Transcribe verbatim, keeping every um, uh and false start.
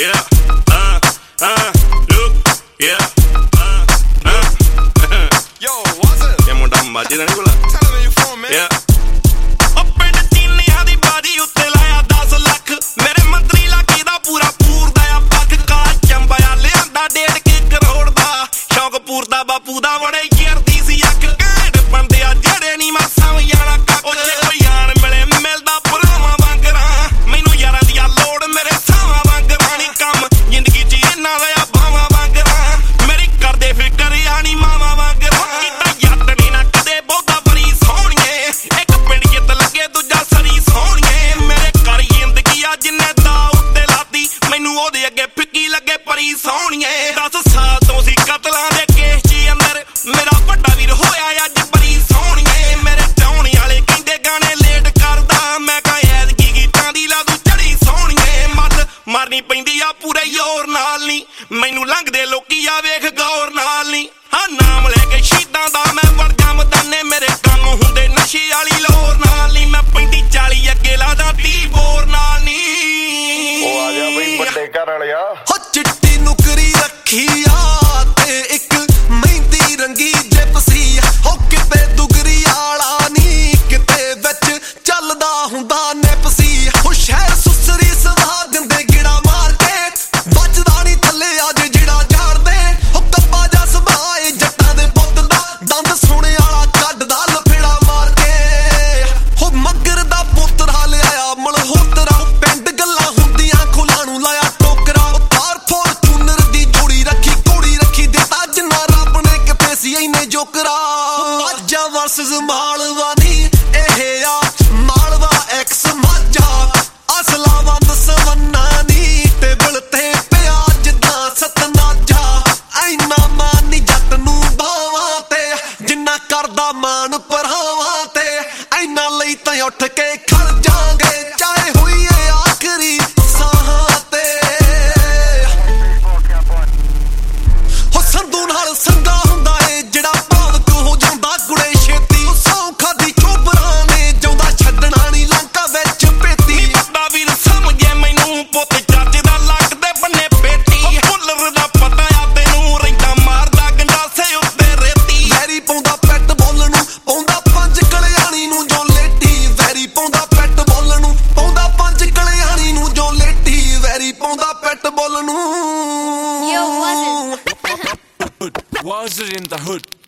yeah, uh, uh, look, yeah, uh, uh, Yo, what's up? ਇਹ ਮੁੰਡਾ ਮਾਝੇ ਦਾ ਨਹੀਂ ਕੋਲਾ Tell me where you from, man. yeah ਉਹ ਪਿੰਡ ਚੀਨੀਆਂ ਦੀ ਬਾਦੀ ਉੱਤੇ ਲਾਇਆ ਦਸ ਲੱਖ ਮੇਰੇ ਮੰਤਰੀ ਲਾਗੇ ਦਾ ਪੂਰਾ ਪੂਰਦਾ ਆ ਪੱਕ ਕਾ ਚੰਬਿਆ ਲਿਆਂਦਾ ਡੇਢ ਕੇ ਕਰੋੜ ਦਾ ਸ਼ੌਕ ਪੂਰਦਾ ਬਾਪੂ ਦਾ ਬੜੇ ਚਿਰਦੀ ਸੀ ਅੱਖ ਘੈਂਟ ਬੰਦੇ ਆ ਜਿਹੜੇ ਨਹੀਂ ਮੈਂ ਸਮਝ ਜਾਣਾ ਕੱਖ ਉਹ ਜੇ ਕੋਈ ਆਣ ਮਿਲੇ ਮਿਲਦਾ ਭਰਾਵਾਂ ਵਾਂਗਰਾਂ ਮੈਨੂੰ ਯਾਰਾਂ ਦੀ ਆ ਲੋੜ ਮੇਰੇ ਸਾਵਾਂ ਵਾਂਗਰਾਂ ਨਹੀਂ ਕੰਮ ਜ਼ਿੰਦਗੀ 'ਚ ਇਹਨਾਂ ਦਾ ਆ ਬਾਵਾਂ ਵਾਂਗਰਾਂ ਮੇਰੀ ਕਰਦੇ ਫਿਕਰ ਆ ਨੀ ਮਾਵਾਂ ਵਾਂਗਰਾਂ ਕੀਤਾ ਯੱਤ ਨੀ ਨਾ ਕਦੇ ਬਹੁਤਾ ਬਰੀ ਸੋਹਣੀਏ ਇੱਕ ਪਿੰਡ ਜਿੱਤ ਲੱਗੇ ਦੂਜਾ ਸਰੀ ਸੋਹਣੀਏ ਮੇਰੇ ਘਰ ਜ਼ਿੰਦਗੀ ਆ ਜਿੰਨੇ ਦਾ ਉੱਤੇ ਲਾਤੀ ਮੈਨੂੰ ਉਹਦੇ ਅੱਗੇ ਫਿੱਕੀ ਲੱਗੇ ਪਰੀ ਸੋਹਣੀਏ ਦਸ ਸਾਲ ਤੋਂ ਸੀ ਕਤਲਾਂ ਦੇ ਕੇਸ 'ਚ ਅੰਦਰ ਮੇਰਾ ਵੱਡਾ ਵੀਰ ਹੋਇਆ ਅੱਜ ਬਰੀ ਸੋਹਣੀਏ ਮੇਰੇ ਟਾਉਣੇ ਵਾਲੇ ਕਹਿੰਦੇ ਗਾਣੇ ਲੇਟ ਕਰਦਾ ਮੈਂ ਕਹਾਂ ਐਤਕੀ ਗੀਤਾਂ ਦੀ ਲਾ ਦੂ ਚੜੀ ਸੋਹਣੀਏ ਮੱਤ ਮਾਰਨੀ ਪੈਂਦੀ ਆ ਪੂਰੇ ਜ਼ੋਰ ਨਾਲ ਨੀ ਮੈਨੂੰ ਲੰਘਦੇ ਲੋਕੀ ਆ ਵੇਖ ਗੌਰ ਨਾਲ ਨੀ ਹਾਂ ਨਾਮ ਲੈ ਕੇ ਸ਼ਹੀਦਾਂ ਦਾ ਮੈਂ ਵਰ ਜਮਦਾਨੇ ਮੇਰੇ ਕੰਮ ਹੁੰਦੇ ਨਸ਼ੇ ਵਾਲੀ ਲੋਰ ਨਾਲ ਨੀ ਮੈਂ ਪੈਂਦੀ ਚਾਲੀ ਅੱਗੇ ਲਾਦਾ ਤੀਹ ਬੋਰ ਨਾਲ ਨੀ ਉਹ ਆ ਜਾ ਬਈ ਵੱਡੇ ਘਰ ਵਾਲਿਆ ਹੋ ਚਿੱਟੀ ਨੁਕਰੀ ਰੱਖੀ ਆ ਤੇ ਇੱਕ ਮਹਿੰਦੀ ਰੰਗੀ ਜਿਪ ਸੀ ਹੋ ਕਿਤੇ ਦੁਗਰੀ ਆਲਾ ਨੀ ਕਿਤੇ ਵਿੱਚ ਚੱਲਦਾ ਹੁੰਦਾ ਨਿਪ ਸੀ ਹੋ ਸ਼ਹਿਰ ਸੁਸਰੀ ਸਦਾ ਦਿੰਦੇ ਗਿੜਾ ਮਾਰ ਕੇ ਬਚਦਾ ਨੀ ਥੱਲੇ ਅੱਜ ਜਿਹੜਾ ਝਾੜਦੇ ਹੋ ਕੱਪਾ ਜਾ ਸਭਾਏ ਜੱਟਾਂ ਦੇ ਪੁੱਤ ਦਾ ਦੰਦ ਸੋਹਣੇ ਵਾਲਾ ਕੱਢਦਾ ਲਫੇੜਾ ਮਾਰ ਕੇ ਹੋ ਮੱਗਰ ਦਾ ਪੁੱਤਰਾ ਲਿਆਇਆ ਮਲਹੋਤਰਾ ਪਿੰਡ ਗੱਲਾਂ ਹੁੰਦੀਆਂ ਖੁੱਲਾਂ ਨੂੰ ਲਾਇਆ ਟੋਕਰਾ ਤਾਰ ਫੋਰਚੂਨਰ ਦੀ ਜੋੜੀ ਰੱਖੀ ਕੋੜੀ ਰੱਖੀ ਦਿੱਤਾ ਜਿੰਨਾ ਰੱਬ ਨੇ ਕਿਤੇ ਸੀ ਇੰਨੇ ਜੋਕਰਾ ਮਾਝਾ ਵਰਸਸ ਮਾਲਵਾ ਨੀ ਇਹ ਆ ਮਾਲਵਾ ਐਕਸ ਮਾਝਾ ਅਸਲਾ ਵੰਦ ਸਵੰਨਾ ਨੀ ਟੇਬਲ ਤੇ ਪਿਆ ਜਿੱਦਾਂ ਸਤਨਾਜਾ ਐਨਾ ਮਾਨ ਨੀ ਜੱਟ ਨੂੰ ਬਾਵਾਂ ਤੇ ਜਿੰਨਾ ਕਰਦਾ ਮਾਨ ਪਰਾਵਾਂ ਤੇ ਐਨਾ ਲਈ ਤਾਂ ਉੱਠ ਕੇ ਖੜ ਜਾਾਂਗੇ ਚਾਹੇ ਹੋਈਏ ਆਖਰੀ ਸਾਹਾਂ ਤੇ ਹੋ ਸੰਧੂ ਨਾਲ ਸੰਗਾ ਹੁੰਦਾ ਏ ਜਿਹੜਾ ਭਾਵਕ ਹੋ ਜਾਂਦਾ ਗੁੜੇ ਛੇਤੀ ਸੌਂ ਖਾਦੀ ਚੋਬਰਾਂ ਨੇ ਜਾਉਂਦਾ ਛੱਡਣਾ ਨੀ ਲੰਕਾ ਵਿੱਚ ਪੇਤੀ ਨੀ ਵੱਡਾ ਵੀਰ ਸਮਝੇ ਮੈਨੂੰ ਪੁੱਤ ਚਾਚੇ ਦਾ ਲੱਗਦੇ ਬੰਨੇ ਪੇਟੀ ਫੁੱਲਰ ਦਾ ਪਤਾ ਆ ਤੈਨੂੰ ਰਹਿੰਦਾ ਮਾਰਦਾ ਗੰਡਾਸੇ ਉੱਤੇ ਰੇਤੀ ਵੈਰੀ ਪਾਉਂਦਾ ਪੈਟ ਬੋਲ ਨੂੰ ਪਾਉਂਦਾ ਪੰਜ ਕਲਿਆਣੀ ਨੂੰ ਜੋ ਲੇਟੀ ਵੈਰੀ ਪਾਉਂਦਾ ਪੈਟ ਬੋਲ ਨੂੰ ਪਾਉਂਦਾ ਪੰਜ ਕਲਿਆਣੀ ਨੂੰ ਜੋ ਲੇਟੀ ਵੈਰੀ ਪਾਉਂਦਾ ਪੈਟ ਬੋਲ ਨੂੰ Yo, was it? Was it in the hood?